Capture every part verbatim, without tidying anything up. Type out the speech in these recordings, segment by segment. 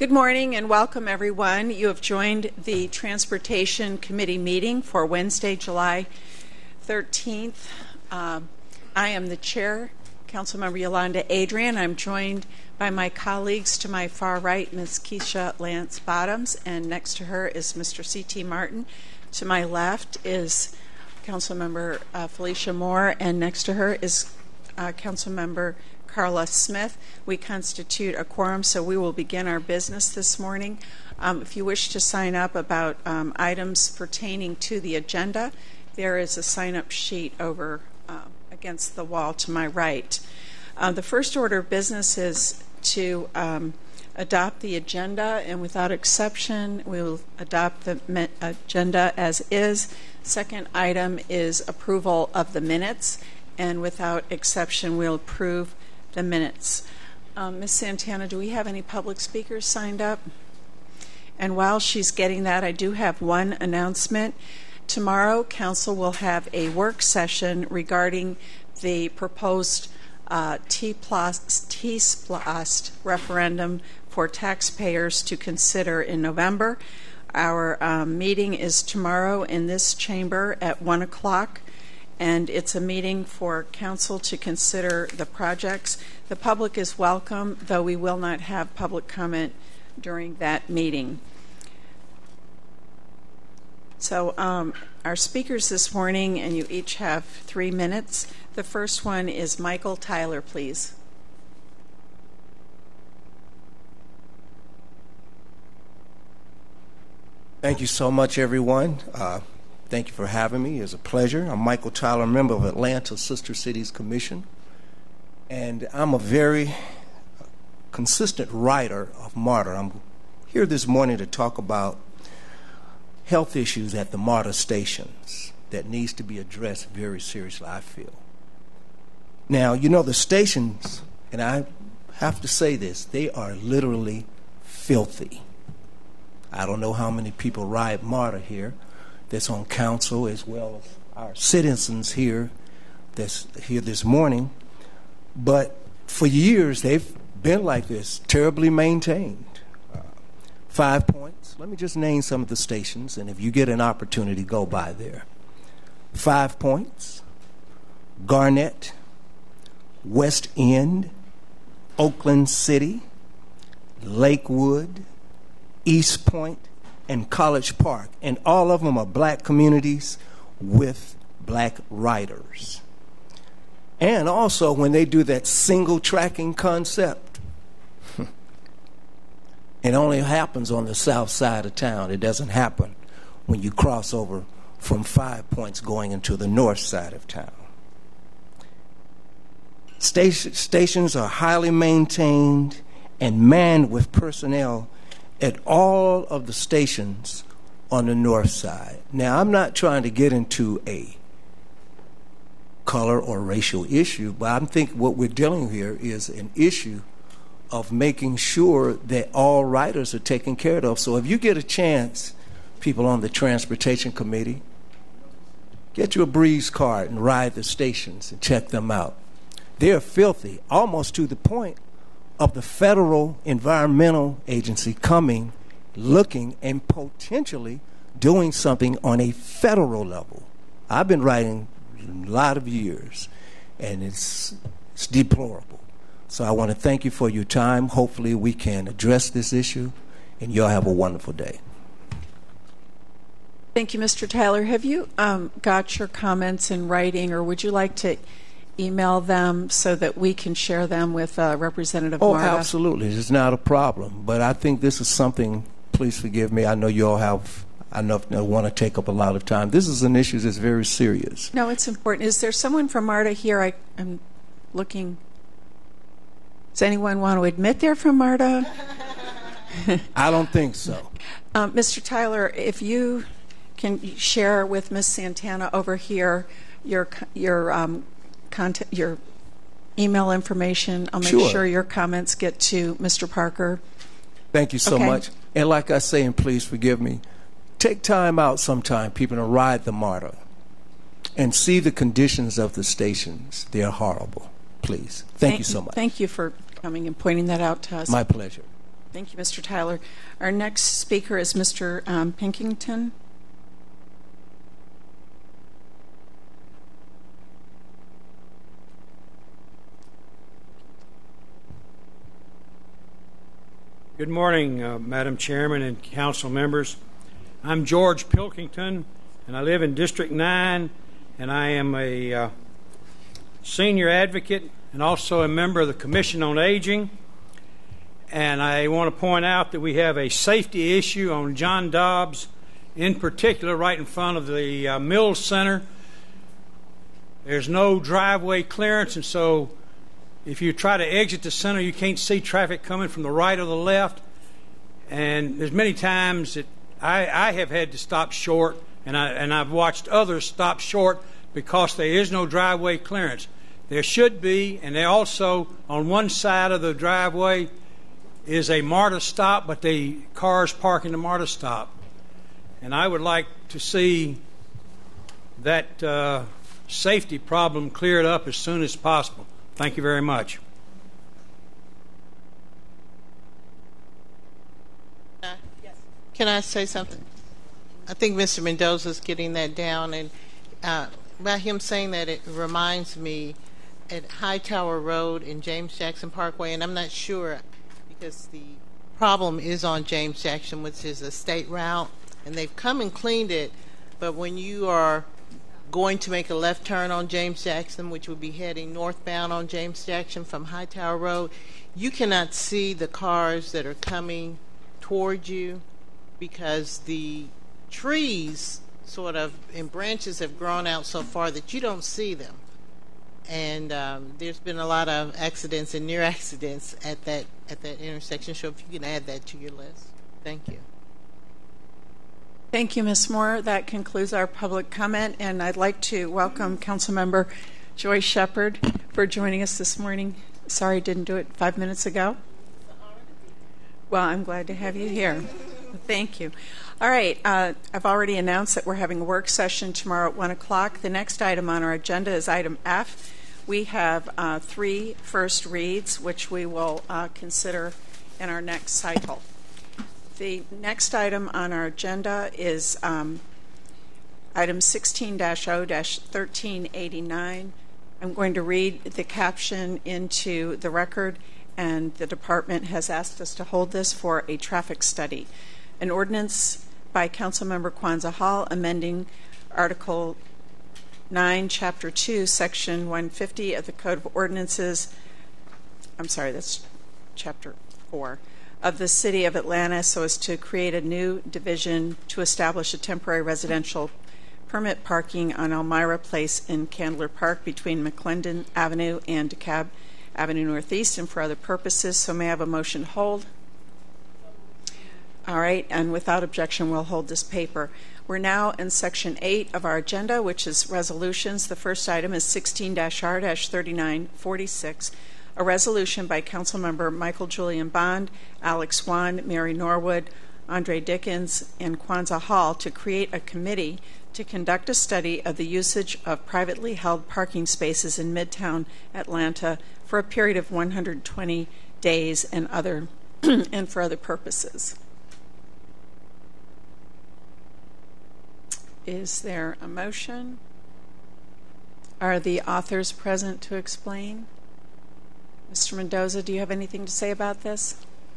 Good morning and welcome, everyone. You have joined the Transportation Committee meeting for Wednesday, July thirteenth. Um, I am the chair, Councilmember Yolanda Adrian. I'm joined by my colleagues to my far right, Miz Keisha Lance Bottoms, and next to her is Mister C T Martin. To my left is Councilmember uh, Felicia Moore, and next to her is uh, Councilmember Carla Smith. We constitute a quorum, so we will begin our business this morning. Um, if you wish to sign up about um, items pertaining to the agenda, there is a sign-up sheet over uh, against the wall to my right. Uh, the first order of business is to um, adopt the agenda, and without exception, we will adopt the me- agenda as is. Second item is approval of the minutes, and without exception, we'll approve the minutes. Um, Miz Santana, do we have any public speakers signed up? And while she's getting that, I do have one announcement. Tomorrow, Council will have a work session regarding the proposed uh, T-plus, T-splost referendum for taxpayers to consider in November. Our um, meeting is tomorrow in this chamber at one o'clock. And it's a meeting for council to consider the projects. The public is welcome, though we will not have public comment during that meeting. So um, our speakers this morning, and you each have three minutes. The first one is Michael Tyler, please. Thank you so much, everyone. Uh, Thank you for having me. It's a pleasure. I'm Michael Tyler, member of Atlanta Sister Cities Commission, and I'm a very consistent writer of MARTA. I'm here this morning to talk about health issues at the MARTA stations that needs to be addressed very seriously, I feel. Now, you know, the stations, and I have to say this, they are literally filthy. I don't know how many people ride MARTA here that's on council, as well as our citizens here that's here this morning. But for years, they've been like this, terribly maintained. Uh, five Points. Let me just name some of the stations, and if you get an opportunity, go by there. Five Points, Garnett, West End, Oakland City, Lakewood, East Point, and College Park, and all of them are black communities with black riders. And also, when they do that single tracking concept, it only happens on the south side of town. It doesn't happen when you cross over from Five Points going into the north side of town. Station, stations are highly maintained and manned with personnel at all of the stations on the north side. Now, I'm not trying to get into a color or racial issue, but I think what we're dealing with here is an issue of making sure that all riders are taken care of. So if you get a chance, people on the Transportation Committee, get you a Breeze card and ride the stations and check them out. They're filthy, almost to the point of the federal environmental agency coming, looking, and potentially doing something on a federal level. I've been writing a lot of years, and it's, it's deplorable. So I want to thank you for your time. Hopefully we can address this issue, and you'll have a wonderful day. Thank you, Mister Tyler. Have you um, got your comments in writing, or would you like to email them so that we can share them with uh, Representative Oh, Marta? Absolutely. It's not a problem. But I think this is something, please forgive me, I know you all have, I know I want to take up a lot of time. This is an issue that's very serious. No, it's important. Is there someone from MARTA here? I, I'm looking. Does anyone want to admit they're from MARTA? I don't think so. Um, Mister Tyler, if you can share with Miz Santana over here your your um, contact, your email information. I'll make Sure. sure your comments get to Mister Parker. Thank you so Okay. much. And like I say, and please forgive me, take time out sometime, people, to ride the MARTA and see the conditions of the stations. They're horrible. Please. Thank, thank you so much. Thank you for coming and pointing that out to us. My pleasure. Thank you, Mister Tyler. Our next speaker is Mister Um, Pinkington. Good morning, uh, Madam Chairman and council members. I'm George Pilkington, and I live in District nine, and I am a uh, senior advocate and also a member of the Commission on Aging. And I want to point out that we have a safety issue on John Dobbs, in particular right in front of the uh, Mills Center. There's no driveway clearance, and so if you try to exit the center, you can't see traffic coming from the right or the left. And there's many times that I, I have had to stop short, and, I, and I've watched others stop short because there is no driveway clearance. There should be, and there also, on one side of the driveway, is a MARTA stop, but the cars park in the MARTA stop. And I would like to see that uh, safety problem cleared up as soon as possible. Thank you very much. Uh, yes. Can I say something? I think Mister Mendoza's getting that down, and uh, by him saying that, it reminds me at Hightower Road and James Jackson Parkway, and I'm not sure because the problem is on James Jackson, which is a state route, and they've come and cleaned it, but when you are going to make a left turn on James Jackson, which would be heading northbound on James Jackson from Hightower Road, you cannot see the cars that are coming toward you because the trees sort of and branches have grown out so far that you don't see them. And um, there's been a lot of accidents and near accidents at that at that intersection. So if you can add that to your list. Thank you. Thank you, Miz Moore. That concludes our public comment, and I'd like to welcome Councilmember Joy Shepard for joining us this morning. Sorry I didn't do it five minutes ago. Well, I'm glad to have you here. Thank you. All right, uh, I've already announced that we're having a work session tomorrow at one o'clock. The next item on our agenda is item F. We have uh, three first reads, which we will uh, consider in our next cycle. The next item on our agenda is um, item sixteen dash oh dash thirteen eighty-nine. I'm going to read the caption into the record, and the department has asked us to hold this for a traffic study. An ordinance by Councilmember Kwanzaa Hall amending Article nine, Chapter two, Section one fifty of the Code of Ordinances. I'm sorry, that's Chapter four. Of the City of Atlanta so as to create a new division to establish a temporary residential permit parking on Elmira Place in Candler Park between McClendon Avenue and DeKalb Avenue Northeast and for other purposes. So may I have a motion to hold? All right, and without objection, we'll hold this paper. We're now in Section eight of our agenda, which is resolutions. The first item is sixteen dash R dash thirty-nine forty-six. A resolution by Councilmember Michael Julian Bond, Alex Wan, Mary Norwood, Andre Dickens, and Kwanzaa Hall to create a committee to conduct a study of the usage of privately held parking spaces in Midtown Atlanta for a period of one hundred twenty days and other and for other purposes. Is there a motion? Are the authors present to explain? Mister Mendoza, do you have anything to say about this?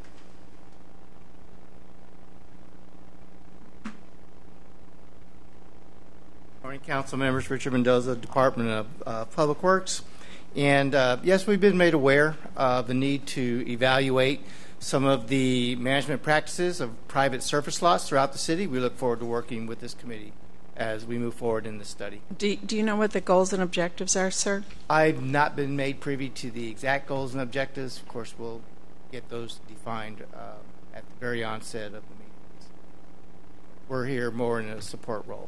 Morning, council members. Richard Mendoza, Department of uh, Public Works. And uh, yes, we've been made aware of the need to evaluate some of the management practices of private surface lots throughout the city. We look forward to working with this committee as we move forward in the study. Do, do you know what the goals and objectives are, sir? I've not been made privy to the exact goals and objectives. Of course, we'll get those defined uh, at the very onset of the meetings. We're here more in a support role.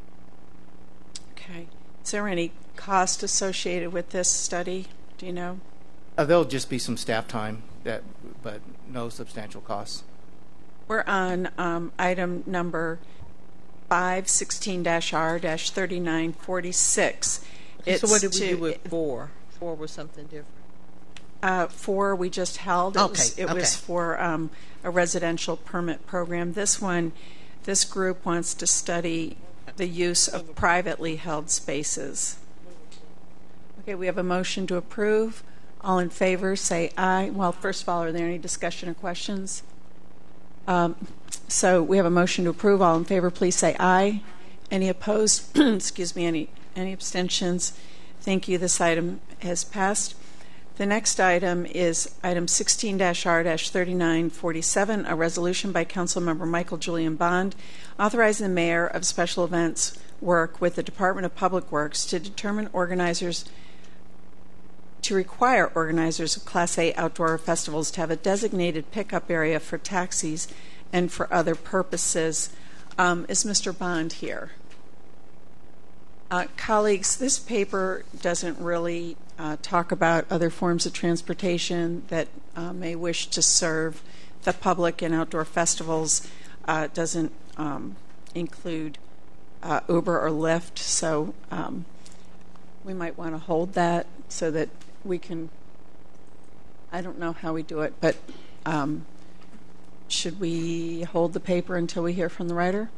Okay. Is there any cost associated with this study? Do you know? Uh, there'll just be some staff time, that, but no substantial costs. We're on um, item number five, sixteen dash R dash thirty-nine forty-six. So what did we do with four? Four was something different. uh, four we just held. It Okay, was, it okay. was for um, a residential permit program. This one, this group wants to study the use of privately held spaces. Okay, we have a motion to approve. All in favor, say aye. Well, first of all, are there any discussion or questions? Um, so we have a motion to approve. All in favor, please say aye. Any opposed? Excuse me. Any any abstentions? Thank you. This item has passed. The next item is item sixteen R thirty-nine forty-seven, a resolution by Councilmember Michael Julian Bond authorizing the mayor of special events work with the Department of Public Works to determine organizers to require organizers of Class A outdoor festivals to have a designated pickup area for taxis and for other purposes. Um, is Mister Bond here? Uh, colleagues, this paper doesn't really uh, talk about other forms of transportation that uh, may wish to serve the public in outdoor festivals. Uh, it doesn't um, include uh, Uber or Lyft, so um, we might want to hold that so that we can, I don't know how we do it, but um, should we hold the paper until we hear from the writer?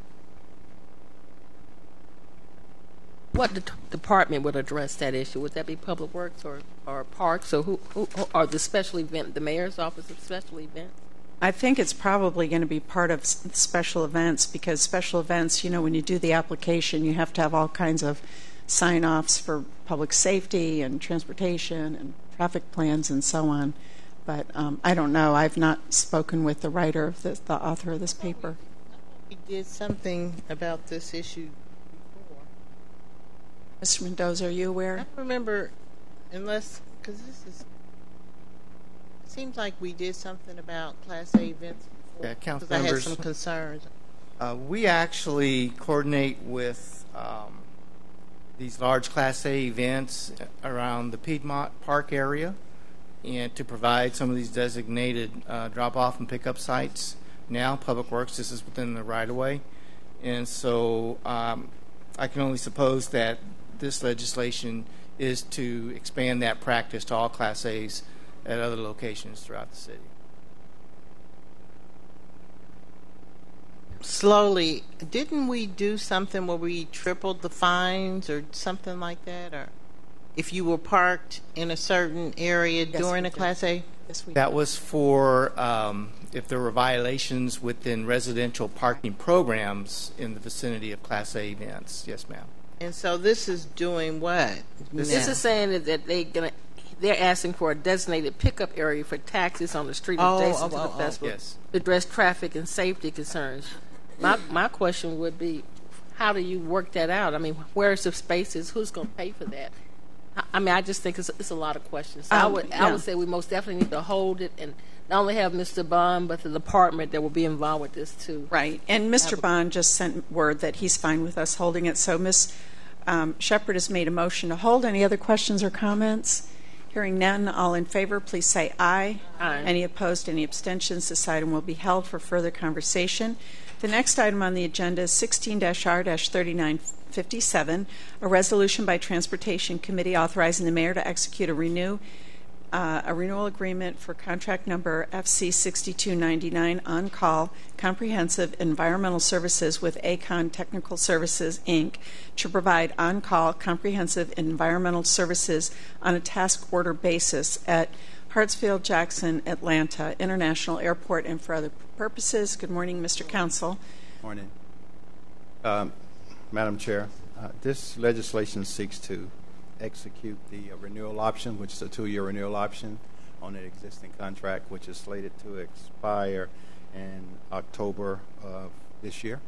What de- department would address that issue? Would that be Public Works or, or Parks, or who, who or the special event, the mayor's office of special events? I think it's probably going to be part of s- special events, because special events, you know, when you do the application, you have to have all kinds of sign-offs for public safety and transportation and traffic plans and so on. But um, I don't know. I've not spoken with the writer of this, the author of this paper. We did something about this issue before. Mister Mendoza, are you I aware? don't remember, unless, because this is, it seems like we did something about Class A events before. Yeah, council because I had members. some concerns. Uh, we actually coordinate with um, these large Class A events around the Piedmont Park area, and to provide some of these designated uh, drop-off and pickup sites. Now, Public Works, this is within the right-of-way, and so um, I can only suppose that this legislation is to expand that practice to all Class A's at other locations throughout the city. Slowly, didn't we do something where we tripled the fines or something like that? Or if you were parked in a certain area Yes, during we a did. Class A? Yes, we That was for um, if there were violations within residential parking programs in the vicinity of Class A events. Yes, ma'am. And so this is doing what? This now? is saying that, that they gonna they're asking for a designated pickup area for taxis on the street Oh, adjacent oh, to the oh, oh. festival Yes. to address traffic and safety concerns. My my question would be, how do you work that out? I mean, where's the spaces? Who's going to pay for that? I, I mean, I just think it's, it's a lot of questions. So I Um, would yeah. I would say we most definitely need to hold it and not only have Mister Bond, but the department that will be involved with this too. Right. And Mister Bond just sent word that he's fine with us holding it. So Miz Um, Shepard has made a motion to hold. Any other questions or comments? Hearing none, all in favor, please say aye. Aye. Any opposed, any abstentions? This item will be held for further conversation. The next item on the agenda is sixteen R thirty-nine fifty-seven, a resolution by Transportation Committee authorizing the mayor to execute a renew Uh, a renewal agreement for contract number F C sixty-two ninety-nine on-call comprehensive environmental services with ACON Technical Services, Incorporated to provide on-call comprehensive environmental services on a task order basis at Hartsfield-Jackson Atlanta International Airport and for other purposes. Good morning, Mister Counsel. Morning. Um, Madam Chair, uh, this legislation seeks to execute the uh, renewal option, which is a two-year renewal option on an existing contract, which is slated to expire in October of this year.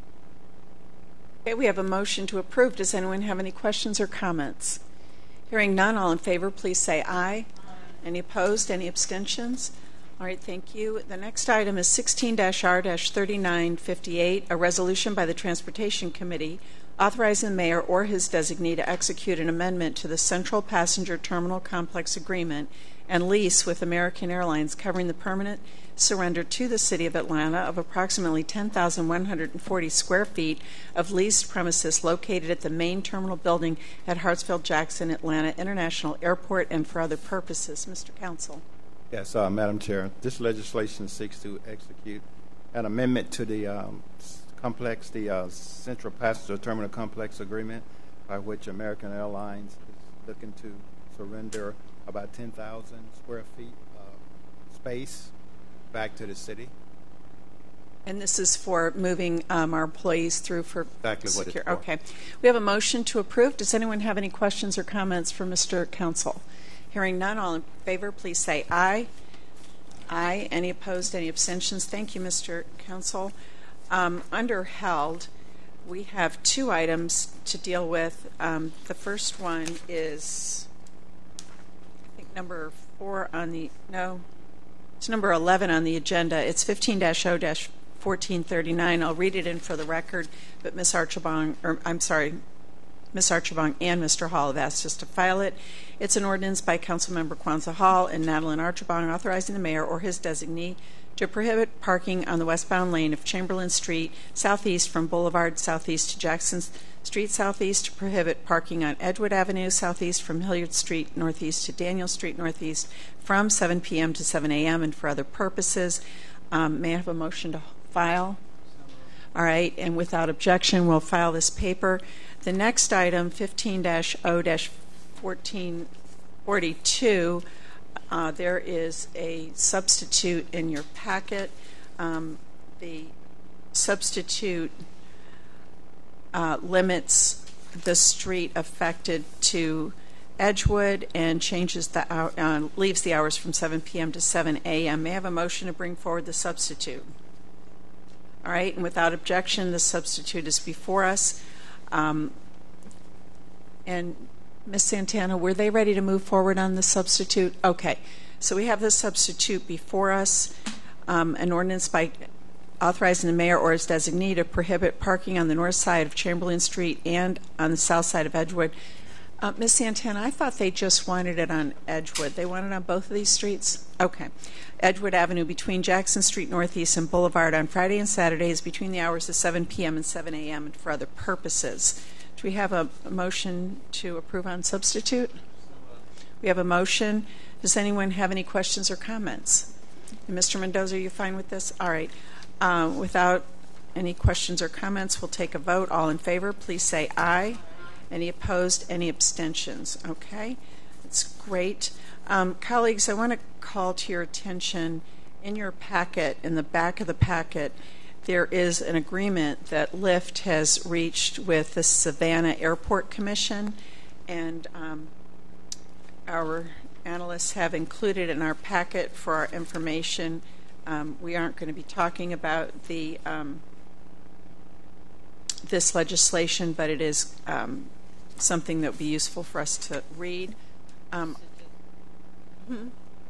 Okay, we have a motion to approve. Does anyone have any questions or comments? Hearing none, all in favor, please say aye. Any opposed? Any abstentions? All right, thank you. The next item is sixteen R thirty-nine fifty-eight, a resolution by the Transportation Committee authorizing the mayor or his designee to execute an amendment to the Central Passenger Terminal Complex Agreement and lease with American Airlines covering the permanent surrender to the City of Atlanta of approximately ten thousand one hundred forty square feet of leased premises located at the main terminal building at Hartsfield-Jackson Atlanta International Airport and for other purposes. Mister Counsel. Yes, uh, Madam Chair. This legislation seeks to execute an amendment to the um, complex, the uh, Central Passenger Terminal Complex Agreement, by which American Airlines is looking to surrender about ten thousand square feet of space back to the city. And this is for moving um, our employees through for Exactly what it's secure. for. Okay. We have a motion to approve. Does anyone have any questions or comments for Mister Counsel? Hearing none, all in favor, please say aye. Aye. Any opposed, any abstentions? Thank you, Mister Counsel. Um, under held, we have two items to deal with. Um, the first one is, I think, number four on the, no, it's number eleven on the agenda. It's fifteen dash oh dash fourteen thirty-nine. I'll read it in for the record, but Miz Archibong, or I'm sorry, Miz Archibong and Mister Hall have asked us to file it. It's an ordinance by Councilmember Kwanzaa Hall and Madeline Archibong authorizing the mayor or his designee to prohibit parking on the westbound lane of Chamberlain Street southeast from Boulevard southeast to Jackson Street southeast, to prohibit parking on Edgewood Avenue southeast from Hilliard Street northeast to Daniel Street northeast from seven p.m. to seven a.m. and for other purposes. Um, may I have a motion to file? All right, and without objection, we'll file this paper. The next item, fifteen dash oh dash fourteen forty-two, uh, there is a substitute in your packet. Um, the substitute uh, limits the street affected to Edgewood and changes the hour, uh, leaves the hours from seven p.m. to seven a.m. May I have a motion to bring forward the substitute? All right, and without objection, the substitute is before us. Um, and Miz Santana, were they ready to move forward on the substitute? Okay, so we have the substitute before us, um, an ordinance by authorizing the mayor or his designee to prohibit parking on the north side of Chamberlain Street and on the south side of Edgewood. Uh, Miz Santana, I thought they just wanted it on Edgewood. They want it on both of these streets? Okay. Edgewood Avenue between Jackson Street Northeast and Boulevard on Friday and Saturdays between the hours of seven p.m. and seven a.m. and for other purposes. Do we have a, a motion to approve on substitute? We have a motion. Does anyone have any questions or comments? And Mister Mendoza, are you fine with this? All right. Uh, without any questions or comments, we'll take a vote. All in favor, please say aye. Any opposed? Any abstentions? Okay. That's great. Um, colleagues, I want to call to your attention, in your packet, in the back of the packet, there is an agreement that Lyft has reached with the Savannah Airport Commission, and um, our analysts have included in our packet for our information. Um, we aren't going to be talking about the um, this legislation, but it is um, something that would be useful for us to read. Um, hmm.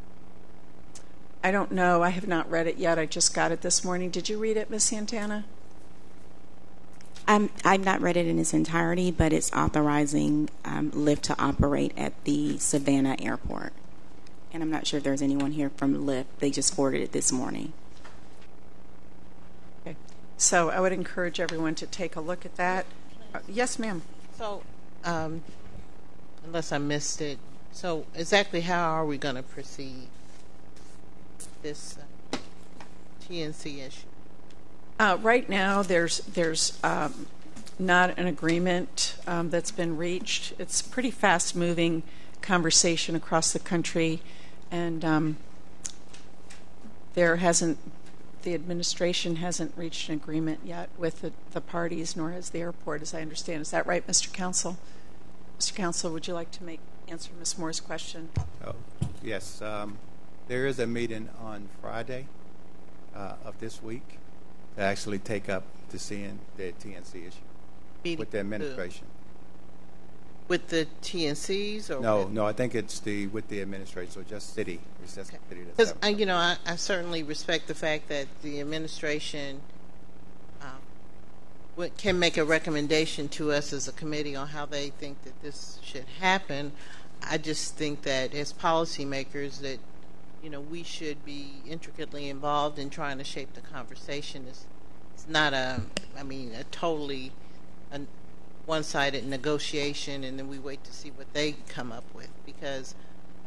I don't know. I have not read it yet. I just got it this morning. Did you read it, Miz Santana? Um, I've not read it in its entirety, but it's authorizing um, Lyft to operate at the Savannah Airport. And I'm not sure if there's anyone here from Lyft. They just forwarded it this morning. Okay. So I would encourage everyone to take a look at that. Uh, yes, ma'am. So, um, unless I missed it, so exactly how are we going to proceed this uh, T N C issue? Uh, right now, there's there's um, not an agreement um, that's been reached. It's a pretty fast-moving conversation across the country, and um, there hasn't the administration hasn't reached an agreement yet with the, the parties, nor has the airport, as I understand. Is that right, Mister Counsel? Mister Counsel, would you like to make answer Miz Moore's question? Oh, yes. Um, there is a meeting on Friday uh, of this week to actually take up the, C N, the T N C issue Meeting with the administration. With the T N Cs? Or No, with, no, I think it's the with the administration, so just city. It's just okay. city that's Because, having- you know, I, I certainly respect the fact that the administration um, what, can make a recommendation to us as a committee on how they think that this should happen. I just think that as policymakers that, you know, we should be intricately involved in trying to shape the conversation. It's, it's not a, I mean, a totally a one-sided negotiation, and then we wait to see what they come up with. Because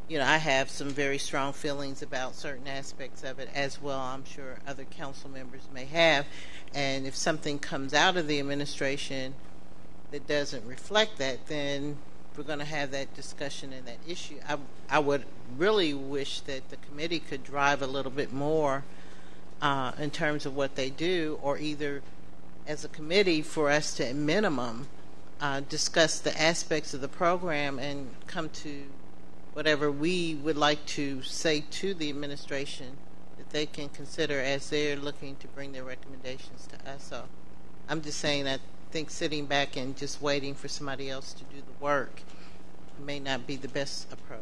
you know, I have some very strong feelings about certain aspects of it as well. I'm sure other council members may have. And if something comes out of the administration that doesn't reflect that, then we're going to have that discussion and that issue. I, I would really wish that the committee could drive a little bit more uh, in terms of what they do, or either as a committee for us to, at minimum, uh, discuss the aspects of the program and come to whatever we would like to say to the administration that they can consider as they're looking to bring their recommendations to us. So I'm just saying that I think sitting back and just waiting for somebody else to do the work may not be the best approach.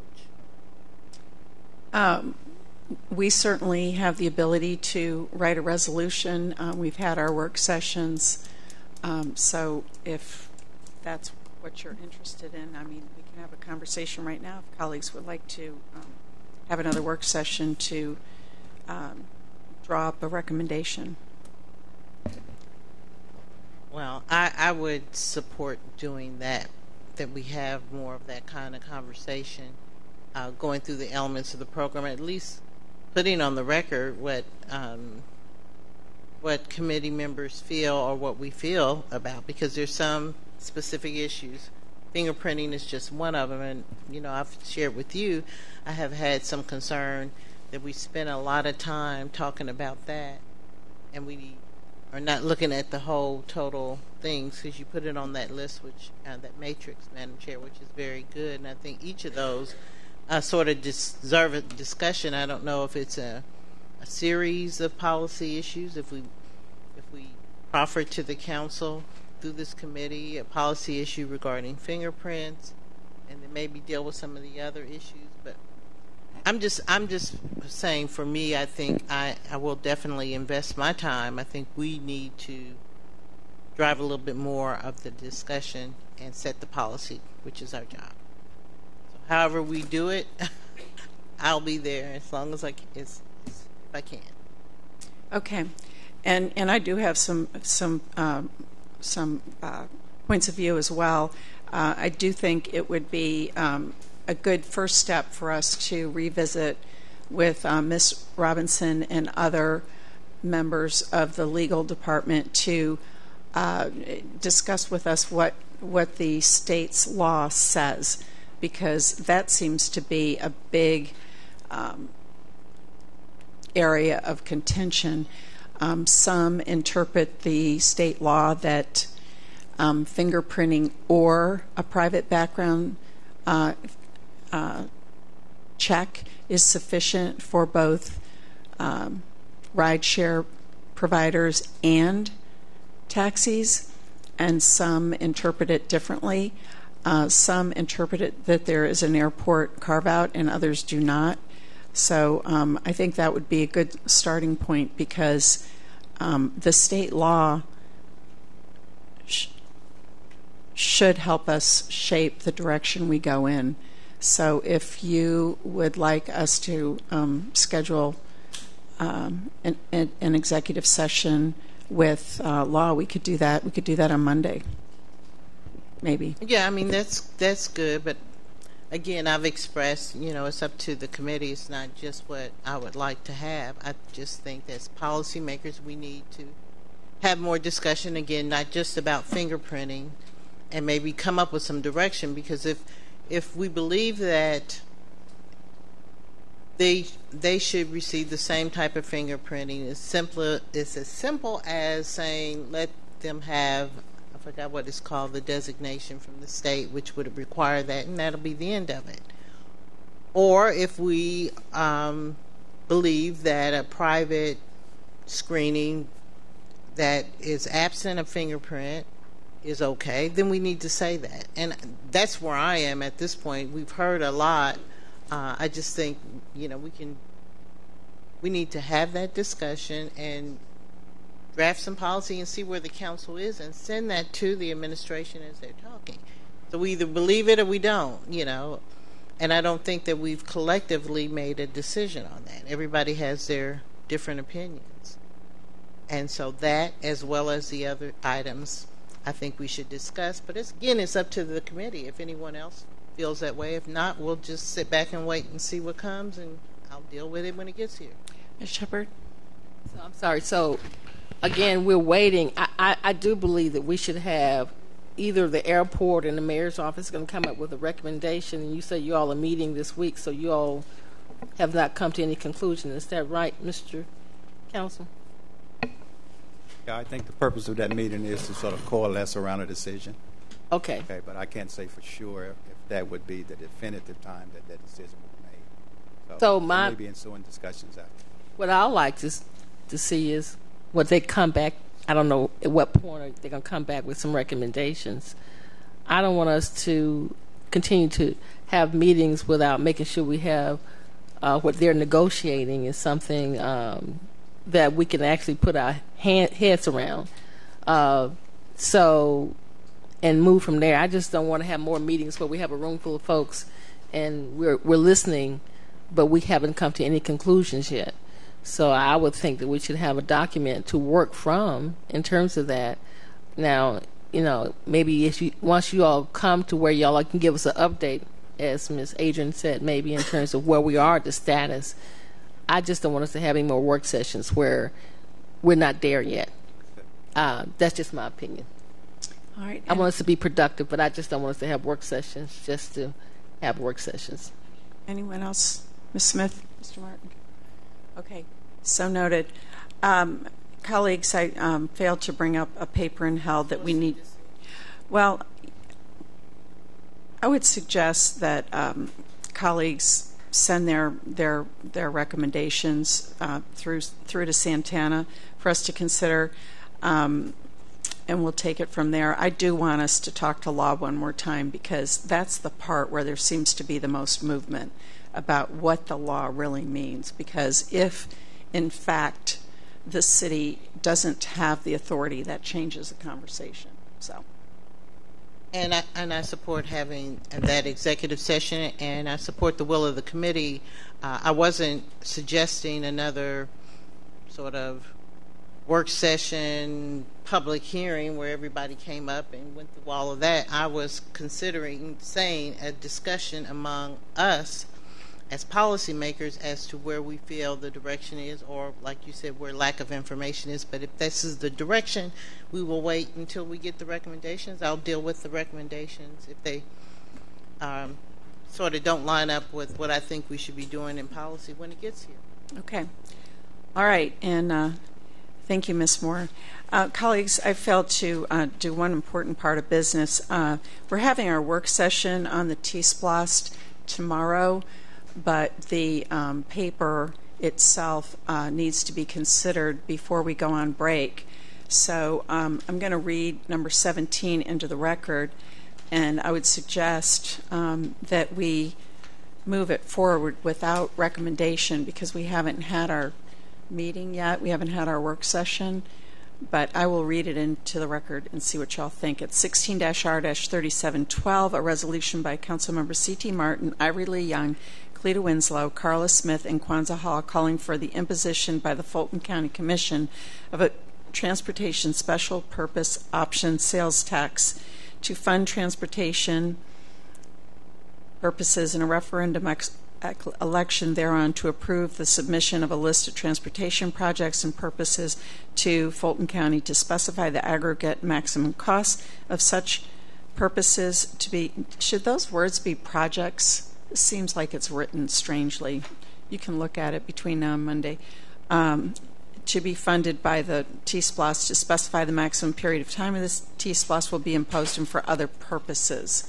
Um, we certainly have the ability to write a resolution. Uh, we've had our work sessions. Um, so if that's what you're interested in, I mean, we can have a conversation right now if colleagues would like to um, have another work session to um, draw up a recommendation. Well, I, I would support doing that, that we have more of that kind of conversation, uh, going through the elements of the program, at least putting on the record what um, what committee members feel or what we feel about, because there's some specific issues. Fingerprinting is just one of them, and you know, I've shared with you, I have had some concern that we spend a lot of time talking about that, and we are not looking at the whole total things, because you put it on that list, which uh, that matrix, Madam Chair, which is very good, and I think each of those uh, sort of deserve a discussion. I don't know if it's a, a series of policy issues, if we if we offer to the council through this committee a policy issue regarding fingerprints, and then maybe deal with some of the other issues. But I'm just I'm just saying, for me, I think I, I will definitely invest my time. I think we need to drive a little bit more of the discussion and set the policy, which is our job. So however we do it, I'll be there as long as I can, as, if I can. Okay, and and I do have some some um, some uh, points of view as well. Uh, I do think it would be um, a good first step for us to revisit with uh, Miz Robinson and other members of the legal department to uh, discuss with us what what the state's law says, because that seems to be a big um, area of contention. Um, some interpret the state law that um, fingerprinting or a private background uh, uh, check is sufficient for both um, rideshare providers and taxis, and some interpret it differently. Uh, some interpret it that there is an airport carve-out and others do not. So um, I think that would be a good starting point, because um, the state law sh- should help us shape the direction we go in. So if you would like us to um, schedule um, an, an, an executive session with uh, law, we could do that. We could do that on Monday, maybe. Yeah, I mean, that's that's good, but again, I've expressed, you know, it's up to the committee. It's not just what I would like to have. I just think as policymakers, we need to have more discussion, again, not just about fingerprinting, and maybe come up with some direction, because if if we believe that they they should receive the same type of fingerprinting, it's simpler it's as simple as saying let them have, I forgot what it's called, the designation from the state, which would require that, and that'll be the end of it. Or if we um, believe that a private screening that is absent of fingerprint is okay, then we need to say that. And that's where I am at this point. We've heard a lot. Uh, I just think, you know, we can, we need to have that discussion and draft some policy and see where the council is and send that to the administration as they're talking. So we either believe it or we don't, you know. And I don't think that we've collectively made a decision on that. Everybody has their different opinions. And so that, as well as the other items, I think we should discuss. But it's, again, it's up to the committee. If anyone else feels that way. If not, we'll just sit back and wait and see what comes, and I'll deal with it when it gets here. Miz Shepherd? So, I'm sorry. So, again, we're waiting. I, I, I do believe that we should have either the airport and the mayor's office going to come up with a recommendation. And you say you all are meeting this week, so you all have not come to any conclusion. Is that right, Mister Council? Yeah, I think the purpose of that meeting is to sort of coalesce around a decision. Okay. Okay, but I can't say for sure if that would be the definitive time that that decision would be made. So there my- may be ensuing discussions after. What I like to s- to see is what they come back. I don't know at what point they're going to come back with some recommendations. I don't want us to continue to have meetings without making sure we have uh, what they're negotiating is something um, that we can actually put our hand, heads around. Uh, so, and move from there. I just don't want to have more meetings where we have a room full of folks and we're we're listening, but we haven't come to any conclusions yet. So I would think that we should have a document to work from in terms of that. Now, you know, maybe if you once you all come to where y'all can give us an update, as Miz Adrian said, maybe in terms of where we are, the status. I just don't want us to have any more work sessions where we're not there yet. Uh, that's just my opinion. All right. I want us to be productive, but I just don't want us to have work sessions just to have work sessions. Anyone else? Miz Smith? Mister Martin? Okay. So noted. Um, colleagues, I um, failed to bring up a paper and held that we need. Well, I would suggest that um, colleagues send their their their recommendations uh, through through to Santana for us to consider, um, and we'll take it from there. I do want us to talk to law one more time because that's the part where there seems to be the most movement about what the law really means. Because if, in fact, the city doesn't have the authority, that changes the conversation. So. And I, and I support having that executive session, and I support the will of the committee. Uh, I wasn't suggesting another sort of work session, public hearing where everybody came up and went through all of that. I was considering saying a discussion among us as policymakers as to where we feel the direction is, or like you said, where lack of information is. But if this is the direction, we will wait until we get the recommendations. I'll deal with the recommendations if they um, sort of don't line up with what I think we should be doing in policy when it gets here. Okay. All right. And uh, thank you, Miz Moore. Uh, colleagues, I failed to uh, do one important part of business. Uh, we're having our work session on the T-SPLOST tomorrow, but the um, paper itself uh, needs to be considered before we go on break. So um, I'm going to read number seventeen into the record, and I would suggest um, that we move it forward without recommendation because we haven't had our meeting yet. We haven't had our work session, but I will read it into the record and see what y'all think. It's sixteen R thirty-seven twelve, a resolution by Councilmember C T Martin, Ivory Lee Young, Cleta Winslow, Carla Smith, and Kwanzaa Hall calling for the imposition by the Fulton County Commission of a transportation special purpose option sales tax to fund transportation purposes in a referendum ex- election thereon to approve the submission of a list of transportation projects and purposes to Fulton County to specify the aggregate maximum cost of such purposes to be. Should those words be projects? It seems like it's written strangely. You can look at it between now and Monday. Um, to be funded by the T-SPLOST to specify the maximum period of time of this T-SPLOST will be imposed and for other purposes.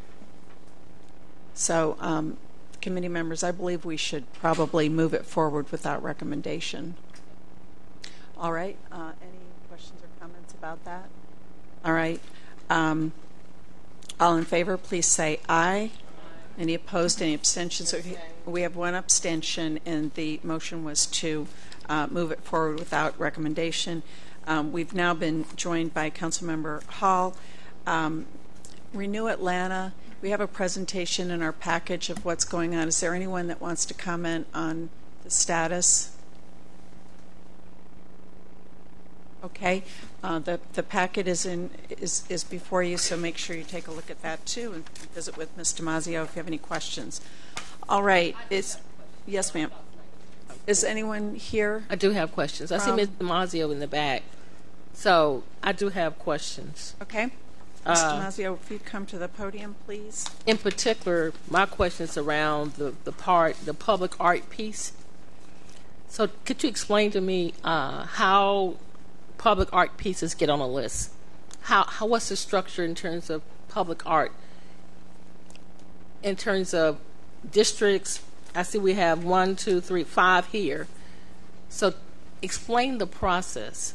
So, um, committee members, I believe we should probably move it forward without recommendation. All right. Uh, any questions or comments about that? All right. Um, all in favor, please say aye. Any opposed? Any abstentions? Okay. We have one abstention, and the motion was to uh, move it forward without recommendation. Um, we've now been joined by Councilmember Hall. Um, Renew Atlanta. We have a presentation in our package of what's going on. Is there anyone that wants to comment on the status? Okay, uh, the the packet is in is is before you, so make sure you take a look at that too and visit with Miz Damasio if you have any questions. All right, is yes, ma'am. Is anyone here? I do have questions. I see From- Miz Damasio in the back, so I do have questions. Okay, Miz Uh, Damasio, if you'd come to the podium, please. In particular, my question is around the, the part, the public art piece. So could you explain to me uh, how public art pieces get on a list? How, how what's the structure in terms of public art? In terms of districts, I see we have one, two, three, five here. So explain the process.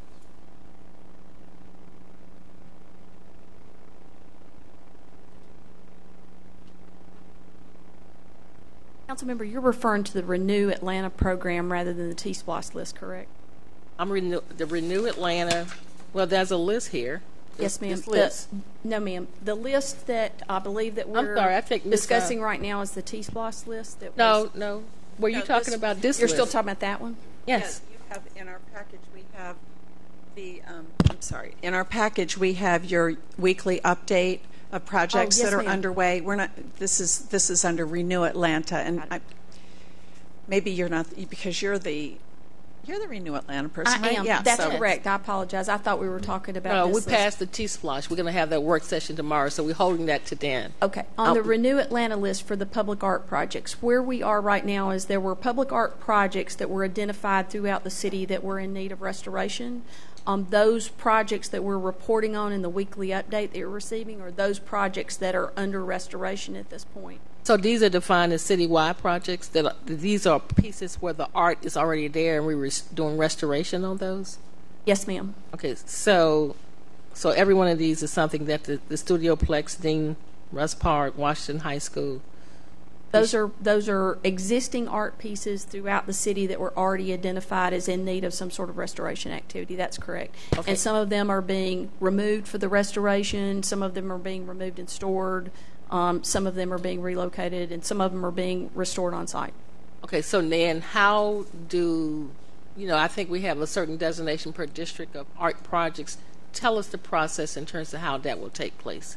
Councilmember, you're referring to the Renew Atlanta program rather than the T-SPLOST list, correct? I'm renew, the Renew Atlanta. Well, there's a list here. Yes, ma'am. This The- list. no, ma'am. The list that I believe that I'm we're sorry, I think Miz, discussing uh, right now is the T-SPLOST list. That No, was, no. Were you No, talking this- about this You're list? still talking about that one? Yes. You have in our package we have the um, I'm sorry. In our package we have your weekly update of projects Oh, yes, that are ma'am. underway. We're not. This is this is under Renew Atlanta, and I, maybe you're not because you're the you're the Renew Atlanta person, I right? am. Yeah, That's so- correct. I apologize. I thought we were talking about No, this we list. passed the T-Splosh. We're going to have that work session tomorrow, so we're holding that to Dan. Okay. On Oh. the Renew Atlanta list for the public art projects, where we are right now is there were public art projects that were identified throughout the city that were in need of restoration. Um, those projects that we're reporting on in the weekly update that you're receiving are those projects that are under restoration at this point. So these are defined as citywide projects. That are- these are pieces where the art is already there, and we were doing restoration on those. Yes, ma'am. Okay, so so every one of these is something that the, the Studioplex, Dean, Russ Park, Washington High School. Those are those are existing art pieces throughout the city that were already identified as in need of some sort of restoration activity. That's correct. Okay. And some of them are being removed for the restoration. Some of them are being removed and stored. Um, some of them are being relocated, and some of them are being restored on site. Okay, so then how do, you know, I think we have a certain designation per district of art projects. Tell us the process in terms of how that will take place.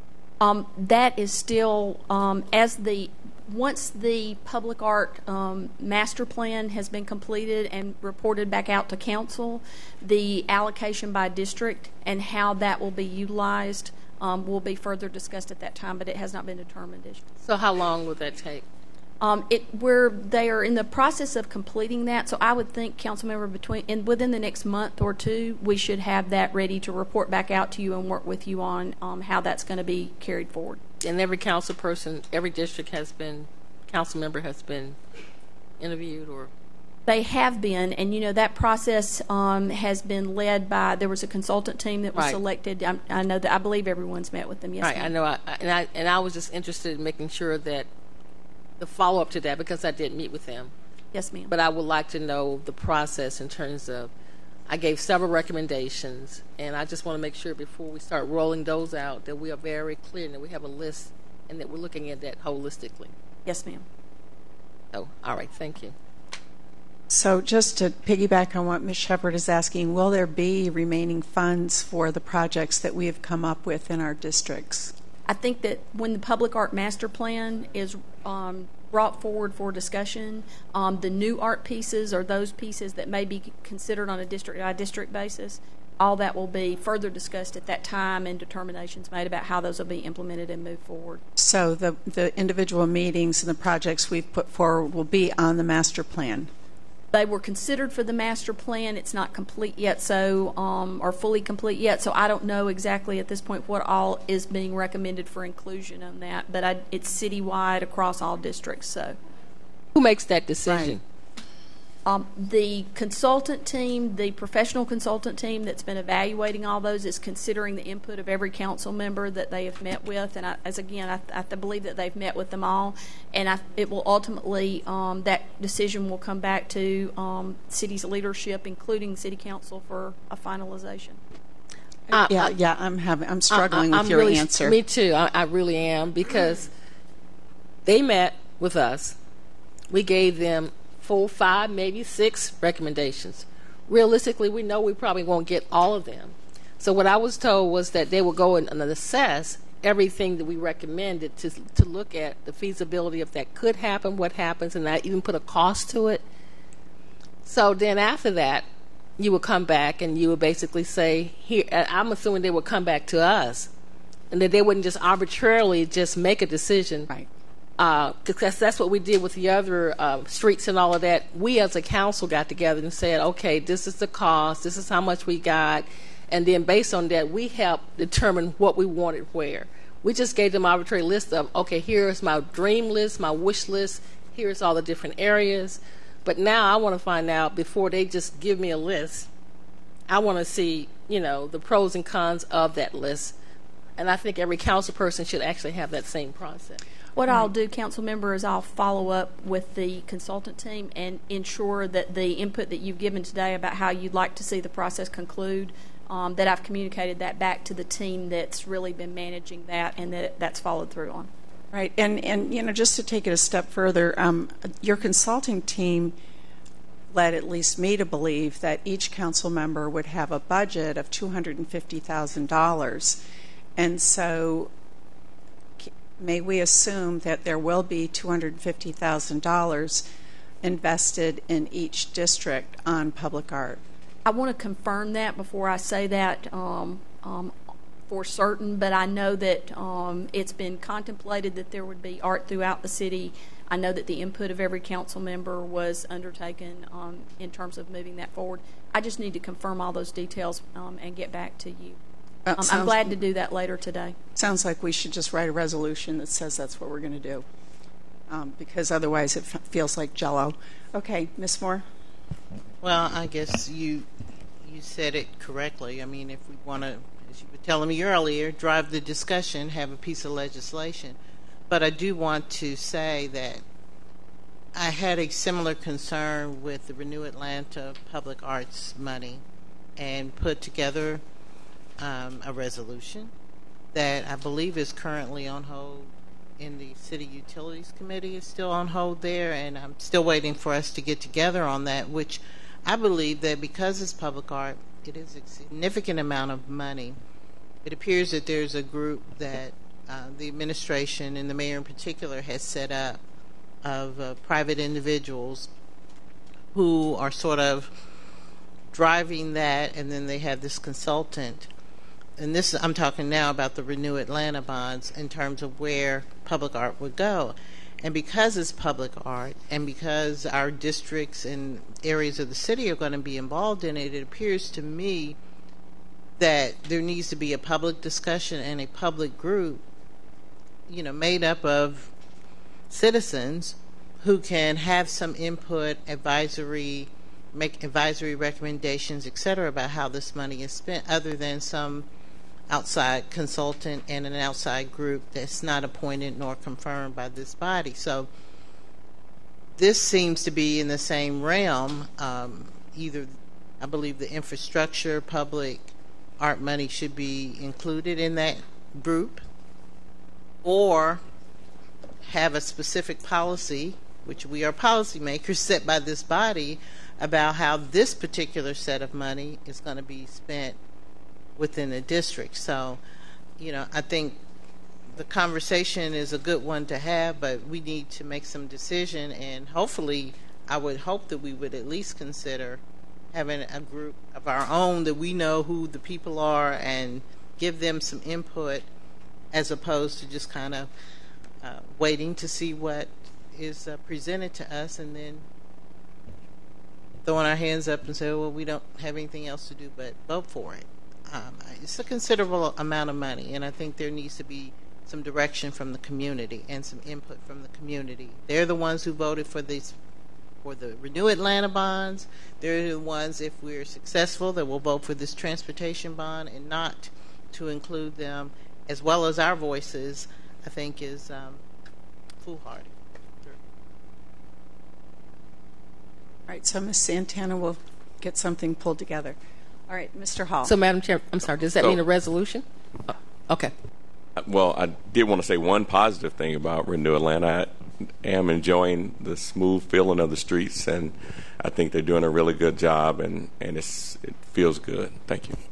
Um, that is still um, as the once the public art um, master plan has been completed and reported back out to council, the allocation by district and how that will be utilized um, will be further discussed at that time, but it has not been determined as yet. So how long will that take? Um, it we're they are in the process of completing that, so I would think, Councilmember, between and within the next month or two, we should have that ready to report back out to you and work with you on um, how that's going to be carried forward. And every council person, every district has been, council member has been interviewed or? They have been, and you know that process um, has been led by. There was a consultant team that was Right. selected. I, I know that I believe everyone's met with them. Yes, Right, ma'am. I know, I, I- and I and I was just interested in making sure that the follow up to that, because I did meet with them. Yes, ma'am. But I would like to know the process in terms of, I gave several recommendations, and I just want to make sure before we start rolling those out that we are very clear and that we have a list and that we're looking at that holistically. Yes, ma'am. Oh, all right, thank you. So just to piggyback on what Miz Shepherd is asking, will there be remaining funds for the projects that we have come up with in our districts? I think that when the public art master plan is um, brought forward for discussion, um, the new art pieces or those pieces that may be considered on a district by district basis, all that will be further discussed at that time and determinations made about how those will be implemented and moved forward. So the, the individual meetings and the projects we've put forward will be on the master plan. They were considered for the master plan. It's not complete yet, so um, or fully complete yet. So I don't know exactly at this point what all is being recommended for inclusion on that. But I, it's citywide across all districts. So Who makes that decision? um, the consultant team, the professional consultant team that's been evaluating all those, is considering the input of every council member that they have met with. And I, as again, I, I believe that they've met with them all, and I, it will ultimately um, that decision will come back to um, city's leadership, including city council, for a finalization. Uh, yeah, I- yeah, I'm having, I'm struggling I, I, with I'm your really, answer. Me too. I, I really am, because they met with us. We gave them four, five, maybe six recommendations. realistically, we know we probably won't get all of them. So what I was told was that they will go and, and assess everything that we recommended to to look at the feasibility if that could happen, what happens, and I even put a cost to it. So then after that, you would come back and you would basically say, here, I'm assuming they would come back to us, and that they wouldn't just arbitrarily just make a decision. Right. Because uh, that's what we did with the other uh, streets and all of that. We as a council got together and said, okay, this is the cost, this is how much we got, and then based on that, we helped determine what we wanted where. We just gave them an arbitrary list of, okay, here's my dream list, my wish list, here's all the different areas. But now I want to find out, before they just give me a list, I want to see, you know, the pros and cons of that list. And I think every council person should actually have that same process. What I'll do, council member, is I'll follow up with the consultant team and ensure that the input that you've given today about how you'd like to see the process conclude, um, that I've communicated that back to the team that's really been managing that, and that that's followed through on. Right, and, and you know, just to take it a step further, um, your consulting team led at least me to believe that each council member would have a budget of two hundred fifty thousand dollars. And so may we assume that there will be two hundred fifty thousand dollars invested in each district on public art? I want to confirm that before I say that um, um, for certain, but I know that um, it's been contemplated that there would be art throughout the city. I know that the input of every council member was undertaken um, in terms of moving that forward. I just need to confirm all those details um, and get back to you. Uh, um, I'm glad to do that later today. Sounds like we should just write a resolution that says that's what we're going to do, um, because otherwise it f- feels like Jell-O. Okay, Miz Moore? Well, I guess you you said it correctly. I mean, if we want to, as you were telling me earlier, drive the discussion, have a piece of legislation. But I do want to say that I had a similar concern with the Renew Atlanta Public Arts money, and put together um, a resolution that I believe is currently on hold in the City Utilities Committee. Is still on hold there, and I'm still waiting for us to get together on that, which I believe that because it's public art, it is a significant amount of money. It appears that there's a group that uh, the administration, and the mayor in particular, has set up of uh, private individuals who are sort of driving that, and then they have this consultant. And this, I'm talking now about the Renew Atlanta bonds in terms of where public art would go. And because it's public art, and because our districts and areas of the city are going to be involved in it, it appears to me that there needs to be a public discussion and a public group, you know, made up of citizens who can have some input, advisory, make advisory recommendations, et cetera, about how this money is spent, other than some outside consultant and an outside group that's not appointed nor confirmed by this body. So this seems to be in the same realm. Um, either, I believe, the infrastructure, public art money should be included in that group, or have a specific policy, which we are policymakers set by this body, about how this particular set of money is going to be spent within the district. So, you know, I think the conversation is a good one to have, but we need to make some decision, and hopefully, I would hope that we would at least consider having a group of our own that we know who the people are and give them some input, as opposed to just kind of uh, waiting to see what is uh, presented to us and then throwing our hands up and say, well, we don't have anything else to do but vote for it. Um, it's a considerable amount of money, and I think there needs to be some direction from the community and some input from the community. They're the ones who voted for these, for the Renew Atlanta bonds. They're the ones, if we're successful, that will vote for this transportation bond, and not to include them, as well as our voices, I think is um, foolhardy. All right, so Miz Santana will get something pulled together. All right, Mister Hall. So, Madam Chair, I'm sorry, does that So- mean a resolution? Uh, okay. Well, I did want to say one positive thing about Renew Atlanta. am enjoying the smooth feeling of the streets, and I think they're doing a really good job, and, and it's, it feels good. Thank you.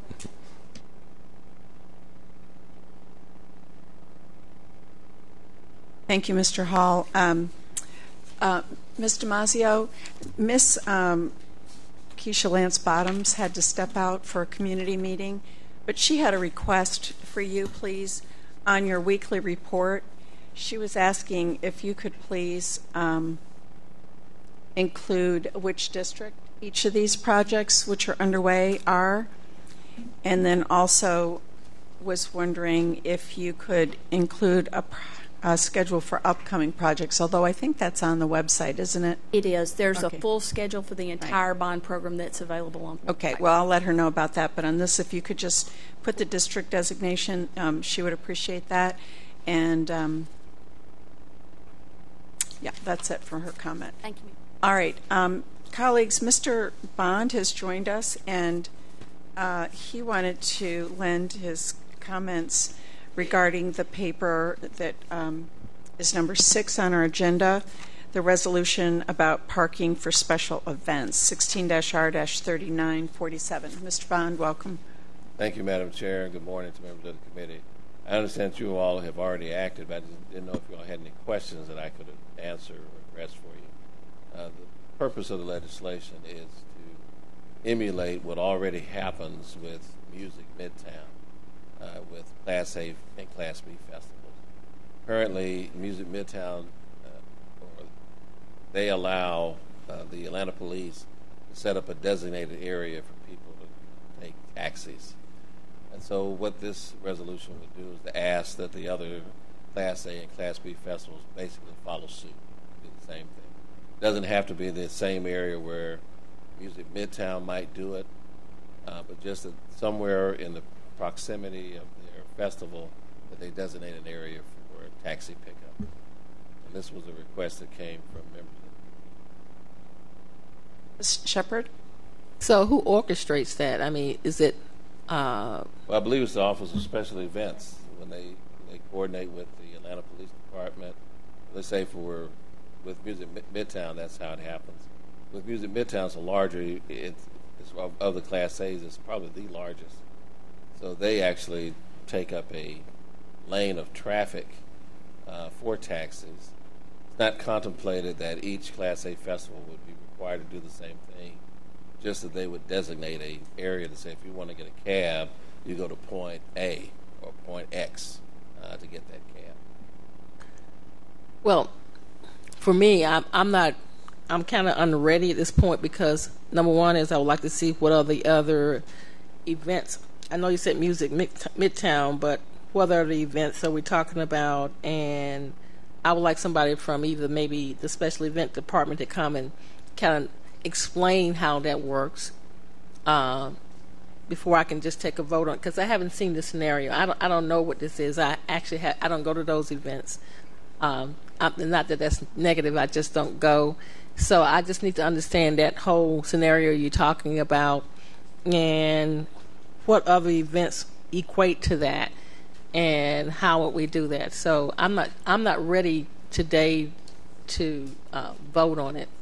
Thank you, Mister Hall. Um, uh, Miz DiMaggio, Miss Um, Keisha Lance Bottoms had to step out for a community meeting, but she had a request for you, please, on your weekly report. She was asking if you could please um, include which district each of these projects which are underway are, and then also was wondering if you could include a, a schedule for upcoming projects, although I think that's on the website, isn't it? It is. There's Okay. a full schedule for the entire Right. bond program that's available on. Okay, well, I'll let her know about that. But on this, if you could just put the district designation, um, she would appreciate that. And, um, yeah, that's it for her comment. Thank you. All right. Um, colleagues, Mister Bond has joined us, and uh, he wanted to lend his comments regarding the paper that um, is number six on our agenda, the resolution about parking for special events, sixteen R thirty-nine forty-seven. Mister Bond, welcome. Thank you, Madam Chair, and good morning to members of the committee. I understand that you all have already acted, but I didn't know if you all had any questions that I could answer or address for you. Uh, the purpose of the legislation is to emulate what already happens with Music Midtown, uh, with Class A and Class B festivals. Currently, Music Midtown, uh, or they allow uh, the Atlanta Police to set up a designated area for people to take taxis. And so what this resolution would do is to ask that the other Class A and Class B festivals basically follow suit, do the same thing. It doesn't have to be the same area where Music Midtown might do it, uh, but just that somewhere in the proximity of their festival that they designate an area for taxi pickup. And this was a request that came from members of the Miz Shepard? So who orchestrates that? I mean, is it... Uh, well, I believe it's the Office of Special Events when they, they coordinate with the Atlanta Police Department. Let's say for with Music Midtown, that's how it happens. With Music Midtown, it's a larger, it's, it's of, of the Class A's, it's probably the largest. So they actually take up a lane of traffic uh, for taxis. It's not contemplated that each Class A festival would be required to do the same thing, just that they would designate a area to say if you want to get a cab, you go to point A or point X uh, to get that cab. well, for me, I'm, I'm not, I'm kind of unready at this point because number one is I would like to see what are the other events. I know you said Music Mid- Midtown, but what are the events are we talking about? And I would like somebody from either maybe the special event department to come and kind of explain how that works uh, before I can just take a vote on it, because I haven't seen the scenario. I don't, I don't know what this is. I actually ha- I don't go to those events. Um, I'm, not that that's negative. I just don't go. So I just need to understand that whole scenario you're talking about and what other events equate to that and how would we do that. So I'm not I'm not ready today to uh, vote on it.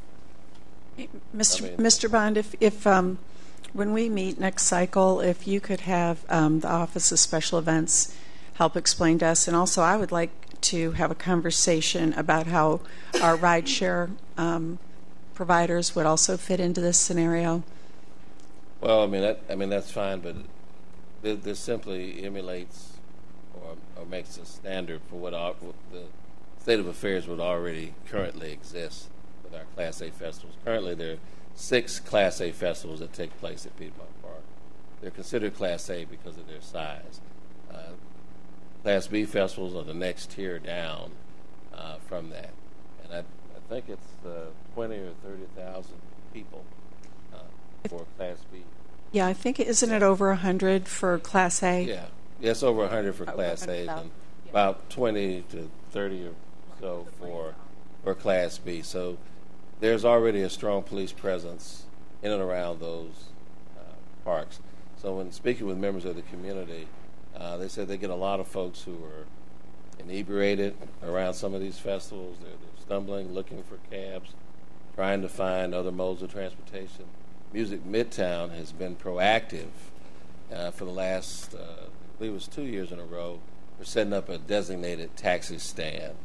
Mister I mean- Mister Bond, if, if um, when we meet next cycle, if you could have um, the Office of Special Events help explain to us, and also I would like to have a conversation about how our rideshare um, providers would also fit into this scenario. Well, I mean, that, I mean that's fine, but this, this simply emulates or, or makes a standard for what, our, what the state of affairs would already currently exist with our Class A festivals. Currently, there are six Class A festivals that take place at Piedmont Park. They're considered Class A because of their size. Uh, Class B festivals are the next tier down uh, from that, and I, I think it's uh, twenty or thirty thousand people uh, for Class B. Yeah, I think, isn't it over one hundred for Class A? Yeah, yeah, it's over one hundred for Over Class A, one hundred and thousand. about twenty to thirty or so for for Class B. So there's already a strong police presence in and around those uh, parks. So when speaking with members of the community, uh, they said they get a lot of folks who are inebriated around some of these festivals. They're, they're stumbling, looking for cabs, trying to find other modes of transportation. Music Midtown has been proactive uh, for the last, uh, I believe it was two years in a row, for setting up a designated taxi stand.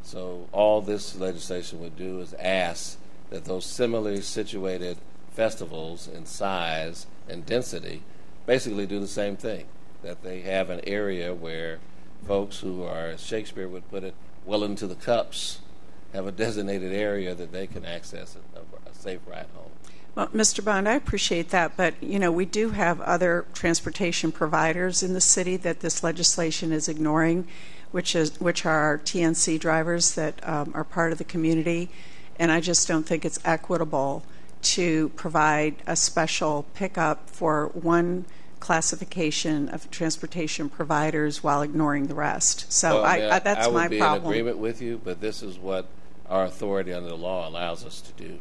So all this legislation would do is ask that those similarly situated festivals in size and density basically do the same thing, that they have an area where folks who are, as Shakespeare would put it, well into the cups, have a designated area that they can access a, a safe ride home. Well, Mister Bond, I appreciate that, but you know we do have other transportation providers in the city that this legislation is ignoring, which is which are our T N C drivers that um, are part of the community, and I just don't think it's equitable to provide a special pickup for one classification of transportation providers while ignoring the rest. So well, I, mean, I, I, that's I would my be problem. in agreement with you, but this is what our authority under the law allows us to do.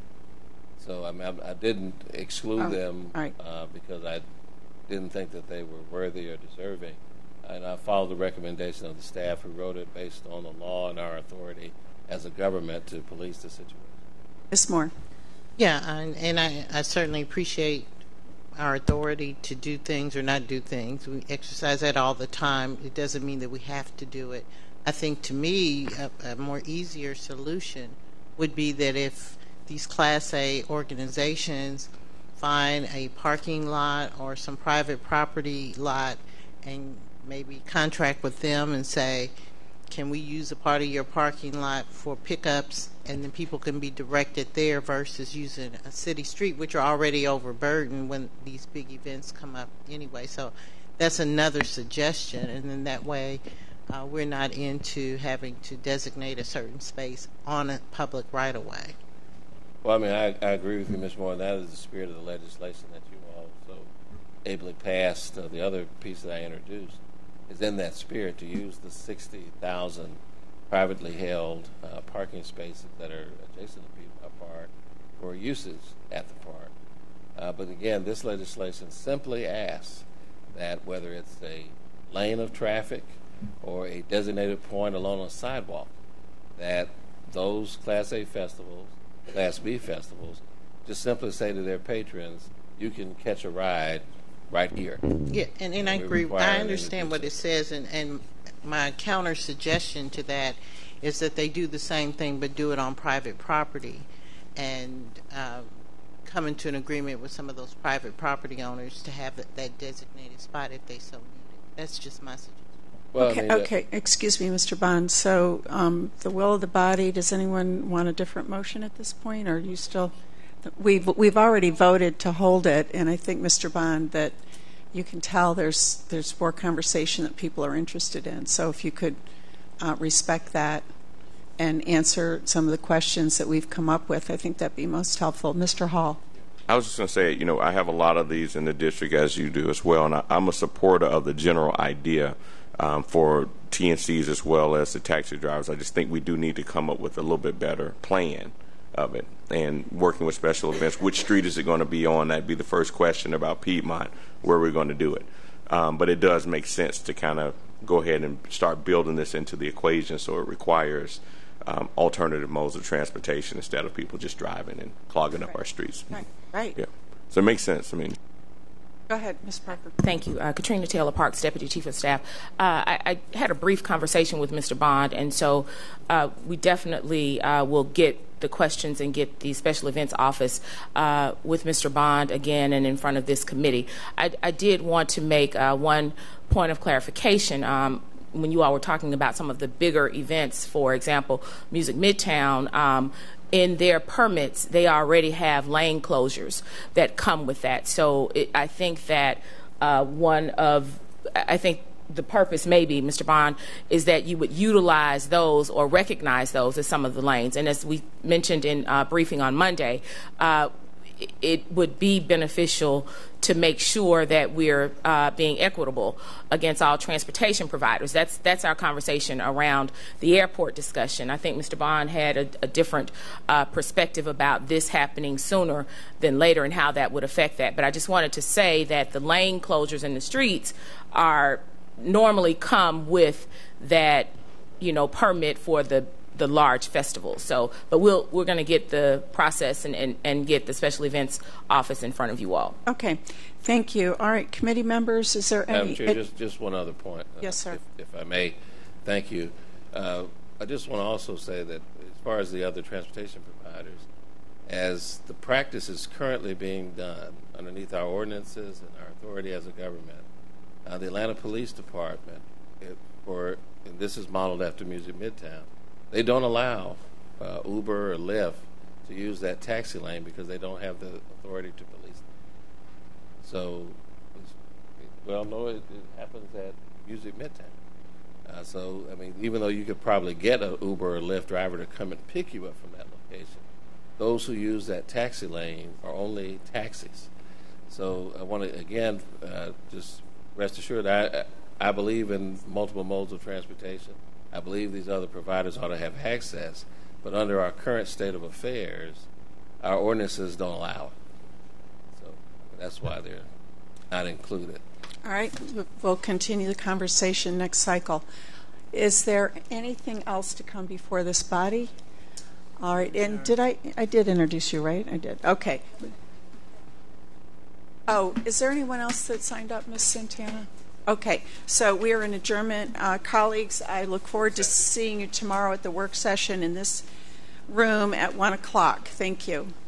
So I mean, I, I didn't exclude oh, them right. uh, because I didn't think that they were worthy or deserving. And I followed the recommendation of the staff who wrote it based on the law and our authority as a government to police the situation. Miz Moore. Yeah, and, and I, I certainly appreciate our authority to do things or not do things. We exercise that all the time. It doesn't mean that we have to do it. I think to me, a, a more easier solution would be that if these Class A organizations find a parking lot or some private property lot and maybe contract with them and say, can we use a part of your parking lot for pickups, and then people can be directed there versus using a city street, which are already overburdened when these big events come up anyway. So that's another suggestion, and then that way uh, we're not into having to designate a certain space on a public right-of-way. Well, I mean, I, I agree with you, Miz Moore. That is the spirit of the legislation that you all so ably passed. Uh, the other piece that I introduced is in that spirit, to use the sixty thousand privately held uh, parking spaces that are adjacent to Piedmont Park for uses at the park. Uh, but again, this legislation simply asks that whether it's a lane of traffic or a designated point along a sidewalk, that those Class A festivals, Class B festivals, just simply say to their patrons, you can catch a ride right here. Yeah, and, and I agree. I understand what it says, and, and my counter suggestion to that is that they do the same thing but do it on private property, and uh, come into an agreement with some of those private property owners to have that, that designated spot if they so need it. That's just my suggestion. Well, okay, I mean, uh, okay. Excuse me, Mister Bond. So um, the will of the body, does anyone want a different motion at this point, or are you still... We've we've already voted to hold it, and I think, Mister Bond, that you can tell there's there's more conversation that people are interested in. So if you could uh, respect that and answer some of the questions that we've come up with, I think that'd be most helpful. Mister Hall. I was just going to say, you know, I have a lot of these in the district, as you do as well, and I, I'm a supporter of the general idea um, for T N Cs as well as the taxi drivers. I just think we do need to come up with a little bit better plan of it, and working with special events. Which street is it going to be on? That'd be the first question about Piedmont, where we're going to do it. Um, but it does make sense to kind of go ahead and start building this into the equation, so it requires um, alternative modes of transportation instead of people just driving and clogging up right. our streets. Right, right. Yeah. So it makes sense. I mean, go ahead, Miz Parker. Thank you. Uh, Katrina Taylor, Parks Deputy Chief of Staff. Uh, I, I had a brief conversation with Mister Bond, and so uh, we definitely uh, will get the questions and get the Special Events Office uh, with Mister Bond again and in front of this committee. I, I did want to make uh, one point of clarification. Um, when you all were talking about some of the bigger events, for example, Music Midtown, um, in their permits, they already have lane closures that come with that. So it, I think that uh, one of, I think the purpose maybe, Mister Bond, is that you would utilize those or recognize those as some of the lanes. And as we mentioned in uh, briefing on Monday, uh, it would be beneficial to make sure that we're uh, being equitable against all transportation providers. That's that's our conversation around the airport discussion. I think Mister Bond had a, a different uh, perspective about this happening sooner than later and how that would affect that. But I just wanted to say that the lane closures in the streets are normally come with that you know, permit for the the large festival. So, but we'll we're going to get the process and, and and get the special events office in front of you all. Okay, thank you. All right, committee members, is there Madam any? Chair, just just one other point. Uh, Yes, sir. If, if I may, thank you. Uh, I just want to also say that as far as the other transportation providers, as the practice is currently being done underneath our ordinances and our authority as a government, uh, the Atlanta Police Department, it, for and this is modeled after Music Midtown, they don't allow uh, Uber or Lyft to use that taxi lane because they don't have the authority to police them. So, well, no, it, it happens at Music Midtown. Uh, so, I mean, even though you could probably get an Uber or Lyft driver to come and pick you up from that location, those who use that taxi lane are only taxis. So I want to, again, uh, just rest assured, I, I believe in multiple modes of transportation. I believe these other providers ought to have access, but under our current state of affairs, our ordinances don't allow it. So that's why they're not included. All right, we'll continue the conversation next cycle. Is there anything else to come before this body? All right, and did I, I did introduce you, right? I did. Okay. Oh, is there anyone else that signed up, Miz Santana? Okay, so we are in adjournment. Uh, colleagues, I look forward to seeing you tomorrow at the work session in this room at one o'clock. Thank you.